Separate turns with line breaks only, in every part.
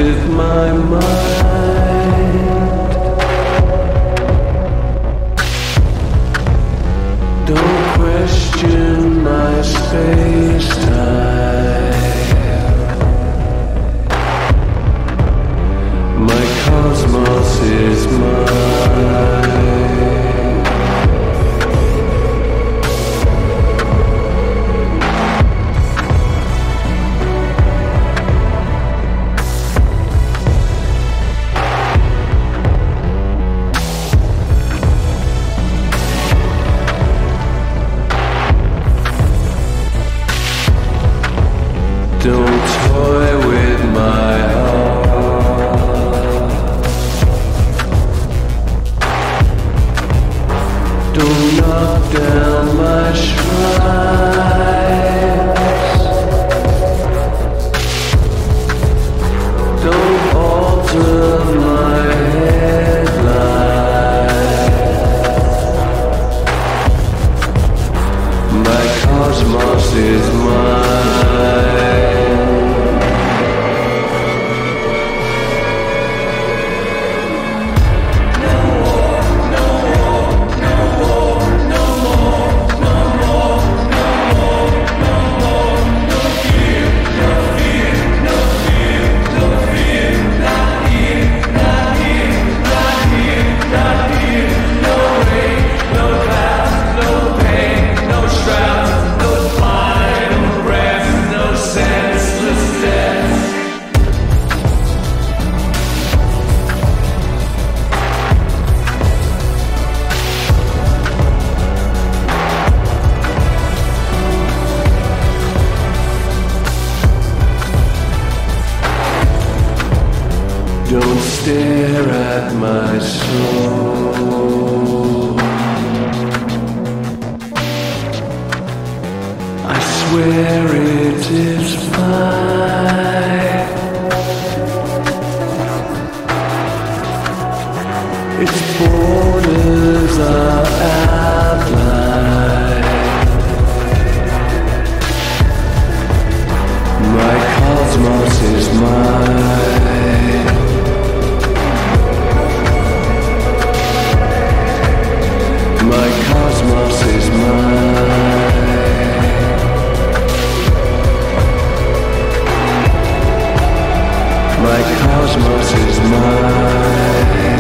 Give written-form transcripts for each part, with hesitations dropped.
with my mind. Don't question my space-time. My cosmos is mine. Don't toy with my heart. Don't knock down my shrines. Don't alter my headline. My cosmos is mine. Don't stare at my soul. I swear it is fine. Its borders are outlined. My cosmos is mine. My cosmos is mine. My cosmos is mine.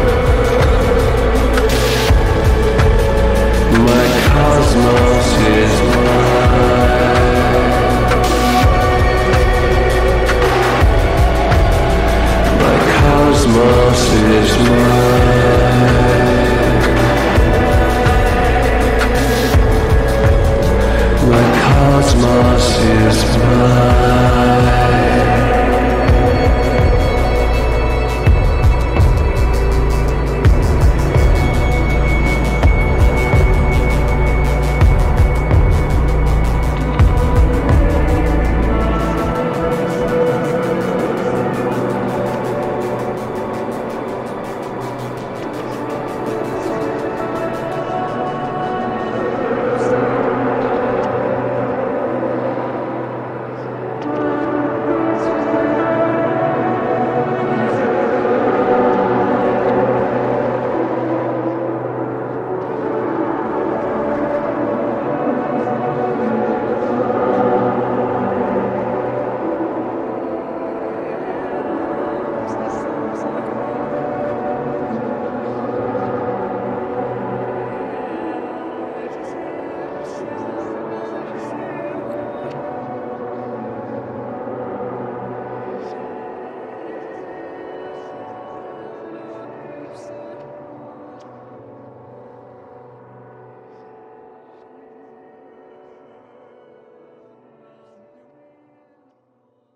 My cosmos is